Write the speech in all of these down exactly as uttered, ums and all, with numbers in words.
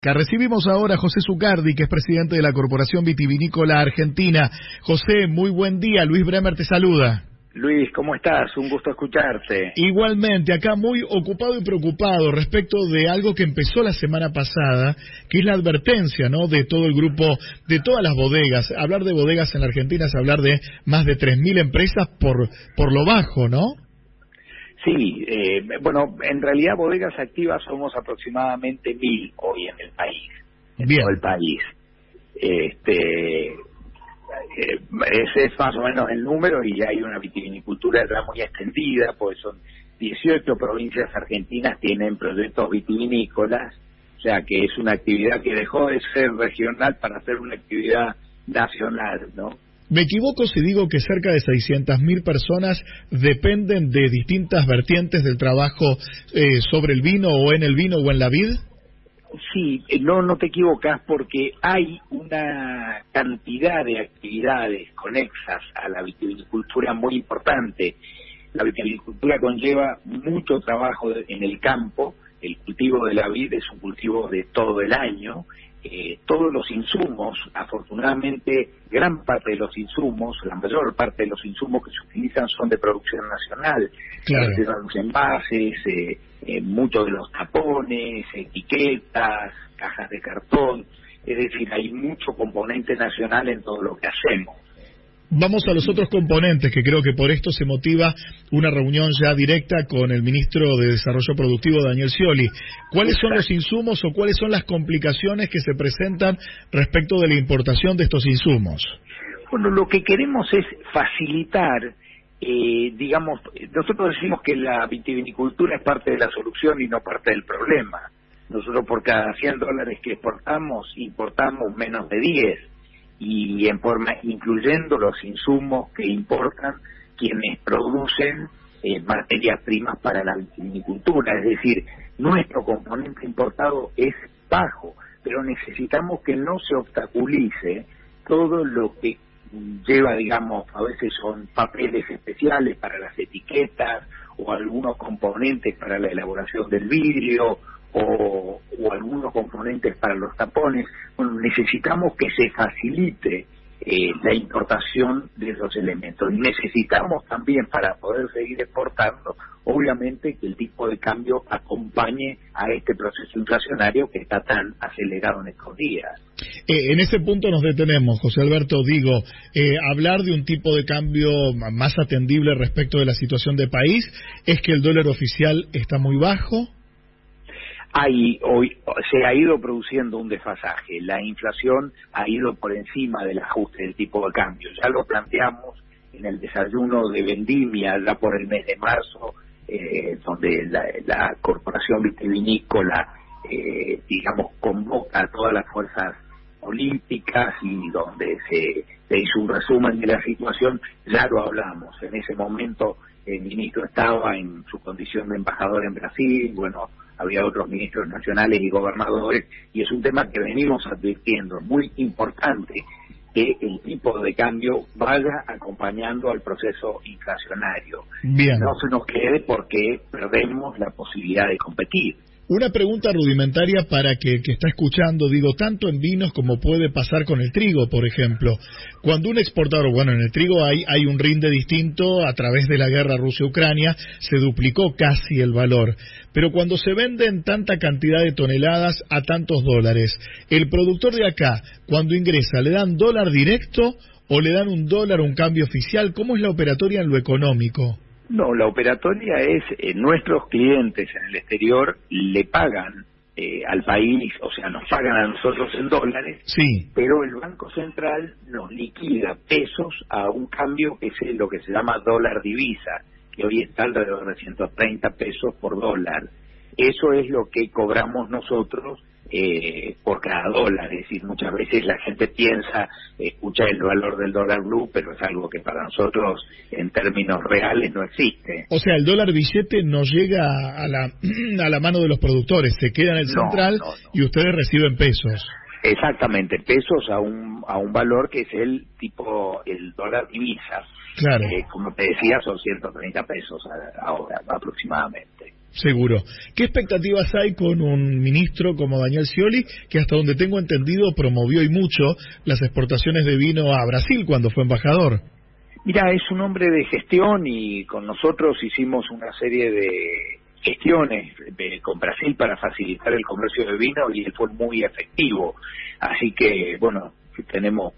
Recibimos ahora a José Zucardi, que es presidente de la Corporación Vitivinícola Argentina. José, muy buen día. Luis Bremer te saluda. Luis, ¿cómo estás? Un gusto escucharte. Igualmente, acá muy ocupado y preocupado respecto de algo que empezó la semana pasada, que es la advertencia, ¿no?, de todo el grupo, de todas las bodegas. Hablar de bodegas en la Argentina es hablar de más de tres mil empresas por, por lo bajo, ¿no? Sí, eh, bueno, en realidad bodegas activas somos aproximadamente mil hoy en el país, en Bien. todo el país. Este, eh, ese es más o menos el número, y hay una vitivinicultura ya muy extendida, pues son dieciocho provincias argentinas tienen proyectos vitivinícolas, o sea que es una actividad que dejó de ser regional para ser una actividad nacional, ¿no? ¿Me equivoco si digo que cerca de seiscientas mil personas dependen de distintas vertientes del trabajo eh, sobre el vino, o en el vino, o en la vid? Sí, no, no te equivocas, porque hay una cantidad de actividades conexas a la vitivinicultura muy importante. La vitivinicultura conlleva mucho trabajo en el campo. El cultivo de la vid es un cultivo de todo el año. Eh, todos los insumos, afortunadamente, gran parte de los insumos, la mayor parte de los insumos que se utilizan son de producción nacional. Claro. Eh, los envases, eh, eh, muchos de los tapones, etiquetas, cajas de cartón, es decir, hay mucho componente nacional en todo lo que hacemos. Vamos a los otros componentes, que creo que por esto se motiva una reunión ya directa con el ministro de Desarrollo Productivo, Daniel Scioli. ¿Cuáles son los insumos o cuáles son las complicaciones que se presentan respecto de la importación de estos insumos? Bueno, lo que queremos es facilitar, eh, digamos, nosotros decimos que la vitivinicultura es parte de la solución y no parte del problema. Nosotros por cada cien dólares que exportamos, importamos menos de diez. Y en forma, incluyendo los insumos que importan quienes producen eh, materias primas para la vitivinicultura. Es decir, nuestro componente importado es bajo, pero necesitamos que no se obstaculice todo lo que lleva, digamos, a veces son papeles especiales para las etiquetas, o algunos componentes para la elaboración del vidrio, o, o algunos componentes para los tapones. Bueno, necesitamos que se facilite eh, la importación de esos elementos, y necesitamos también, para poder seguir exportando, obviamente que el tipo de cambio acompañe a este proceso inflacionario que está tan acelerado en estos días. Eh, en ese punto nos detenemos, José Alberto. Digo, eh, hablar de un tipo de cambio más atendible respecto de la situación del país es que el dólar oficial está muy bajo. Hay, hoy se ha ido produciendo un desfasaje, la inflación ha ido por encima del ajuste del tipo de cambio. Ya lo planteamos en el desayuno de vendimia, ya por el mes de marzo, eh, donde la, la Corporación Vitivinícola, eh, digamos, convoca a todas las fuerzas políticas, y donde se, se hizo un resumen de la situación. Ya lo hablamos. En ese momento el ministro estaba en su condición de embajador en Brasil, bueno, había otros ministros nacionales y gobernadores, y es un tema que venimos advirtiendo, muy importante que el tipo de cambio vaya acompañando al proceso inflacionario. Bien. No se nos quede porque perdemos la posibilidad de competir. Una pregunta rudimentaria para que, que está escuchando, digo, tanto en vinos como puede pasar con el trigo, por ejemplo. Cuando un exportador, bueno, en el trigo hay, hay un rinde distinto, a través de la guerra Rusia-Ucrania se duplicó casi el valor. Pero cuando se venden tanta cantidad de toneladas a tantos dólares, el productor de acá, cuando ingresa, ¿le dan dólar directo o le dan un dólar, un cambio oficial? ¿Cómo es la operatoria en lo económico? No, la operatoria es, eh, nuestros clientes en el exterior le pagan eh, al país, o sea, nos pagan a nosotros en dólares, sí, pero el Banco Central nos liquida pesos a un cambio que es lo que se llama dólar divisa, que hoy está alrededor de ciento treinta pesos por dólar. Eso es lo que cobramos nosotros eh, por cada dólar. Es decir, muchas veces la gente piensa, escucha el valor del dólar blue, pero es algo que para nosotros en términos reales no existe. O sea, el dólar billete no llega a la a la mano de los productores, se queda en el no, central no, no. Y ustedes reciben pesos. Exactamente, pesos a un a un valor que es el tipo, el dólar divisa. Claro. Eh, como te decía, son ciento treinta pesos ahora aproximadamente. Seguro. ¿Qué expectativas hay con un ministro como Daniel Scioli, que hasta donde tengo entendido promovió y mucho las exportaciones de vino a Brasil cuando fue embajador? Mira, es un hombre de gestión y con nosotros hicimos una serie de gestiones de, con Brasil para facilitar el comercio de vino y él fue muy efectivo. Así que, bueno, tenemos,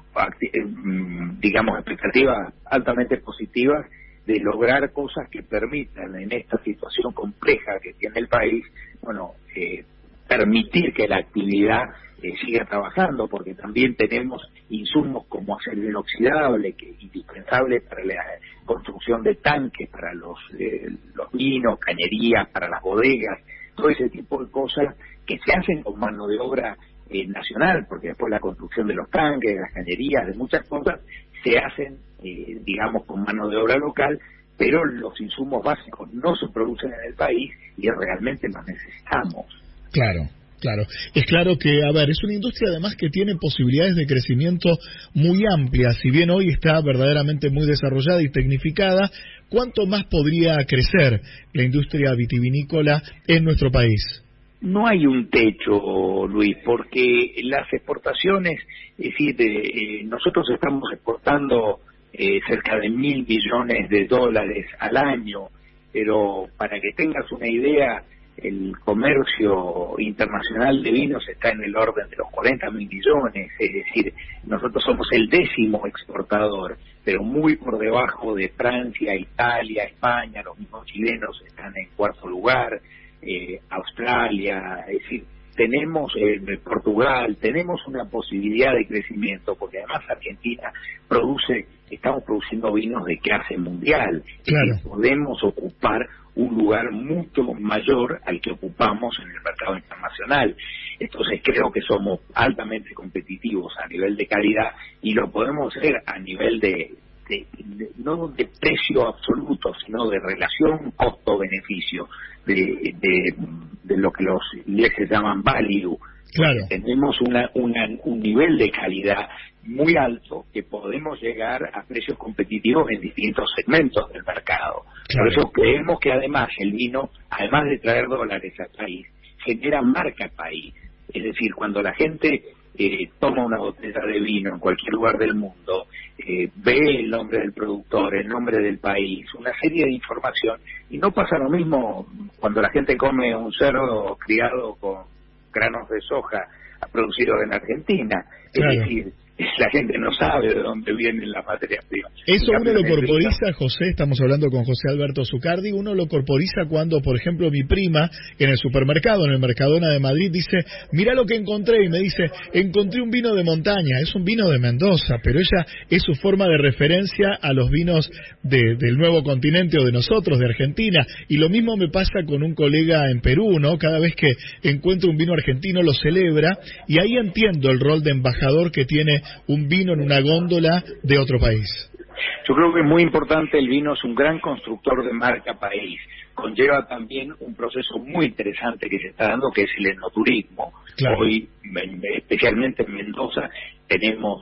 digamos, expectativas altamente positivas de lograr cosas que permitan en esta situación compleja que tiene el país, bueno, eh, permitir que la actividad eh, siga trabajando, porque también tenemos insumos como acero inoxidable, que es indispensable para la construcción de tanques, para los, eh, los vinos, cañerías, para las bodegas, todo ese tipo de cosas que se hacen con mano de obra eh, nacional, porque después la construcción de los tanques, de las cañerías, de muchas cosas, se hacen, eh, digamos, con mano de obra local, pero los insumos básicos no se producen en el país y realmente los necesitamos. Claro, claro. Es claro que, a ver, es una industria además que tiene posibilidades de crecimiento muy amplias. Si bien hoy está verdaderamente muy desarrollada y tecnificada, ¿cuánto más podría crecer la industria vitivinícola en nuestro país? No hay un techo, Luis, porque las exportaciones, es decir, de, eh, nosotros estamos exportando eh, cerca de mil millones de dólares al año, pero para que tengas una idea, el comercio internacional de vinos está en el orden de los cuarenta mil millones, es decir, nosotros somos el décimo exportador, pero muy por debajo de Francia, Italia, España, los mismos chilenos están en cuarto lugar. Eh, Australia, es decir, tenemos eh, Portugal, tenemos una posibilidad de crecimiento, porque además Argentina produce, estamos produciendo vinos de clase mundial, claro. Y podemos ocupar un lugar mucho mayor al que ocupamos en el mercado internacional. Entonces creo que somos altamente competitivos a nivel de calidad y lo podemos hacer a nivel de De, de, no de precio absoluto, sino de relación costo-beneficio, de, de, de lo que los ingleses llaman value. Claro. Tenemos una, una, un nivel de calidad muy alto que podemos llegar a precios competitivos en distintos segmentos del mercado. Claro. Por eso creemos que además el vino, además de traer dólares al país, genera marca país. Es decir, cuando la gente eh, toma una botella de vino en cualquier lugar del mundo, eh, ve el nombre del productor, el nombre del país, una serie de información, y no pasa lo mismo cuando la gente come un cerdo criado con granos de soja producidos en Argentina. Claro. Es decir, la gente no sabe de dónde vienen las materias primas. Eso uno lo corporiza, José, estamos hablando con José Alberto Zucardi, uno lo corporiza cuando, por ejemplo, mi prima en el supermercado, en el Mercadona de Madrid, dice, mira lo que encontré, y me dice, encontré un vino de montaña, es un vino de Mendoza, pero ella es su forma de referencia a los vinos de, del nuevo continente o de nosotros, de Argentina, y lo mismo me pasa con un colega en Perú, ¿no? Cada vez que encuentro un vino argentino lo celebra, y ahí entiendo el rol de embajador que tiene un vino en una góndola de otro país. Yo creo que es muy importante, el vino es un gran constructor de marca país, conlleva también un proceso muy interesante que se está dando, que es el enoturismo. Claro. Hoy, especialmente en Mendoza, tenemos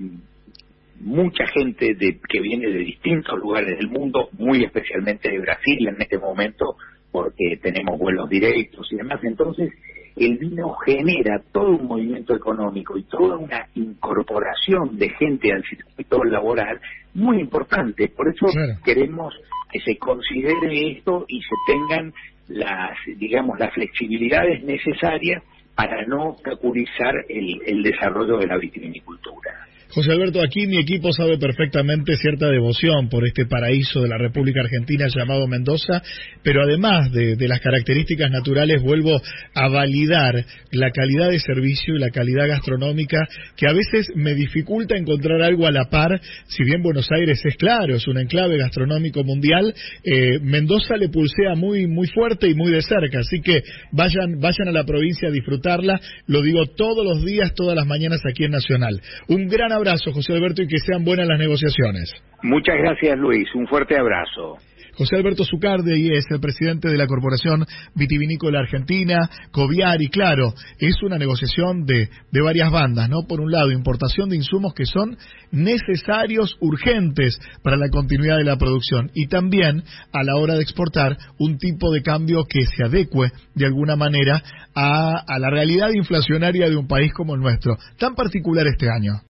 mucha gente de, que viene de distintos lugares del mundo, muy especialmente de Brasil en este momento, porque tenemos vuelos directos y demás. Entonces, el vino genera todo un movimiento económico y toda una incorporación de gente al circuito laboral muy importante. Por eso claro. queremos que se considere esto y se tengan las, digamos, las flexibilidades necesarias para no obstaculizar el, el desarrollo de la vitivinicultura. José Alberto, aquí mi equipo sabe perfectamente cierta devoción por este paraíso de la República Argentina llamado Mendoza, pero además de, de las características naturales, vuelvo a validar la calidad de servicio y la calidad gastronómica, que a veces me dificulta encontrar algo a la par. Si bien Buenos Aires es claro, es un enclave gastronómico mundial, eh, Mendoza le pulsea muy, muy fuerte y muy de cerca, así que vayan, vayan a la provincia a disfrutarla, lo digo todos los días, todas las mañanas aquí en Nacional. Un gran abrazo, José Alberto, y que sean buenas las negociaciones. Muchas gracias, Luis. Un fuerte abrazo. José Alberto Zucardi es el presidente de la Corporación Vitivinícola Argentina, Coviar, y claro, es una negociación de, de varias bandas, ¿no? Por un lado, importación de insumos que son necesarios, urgentes para la continuidad de la producción, y también a la hora de exportar un tipo de cambio que se adecue de alguna manera a, a la realidad inflacionaria de un país como el nuestro, tan particular este año.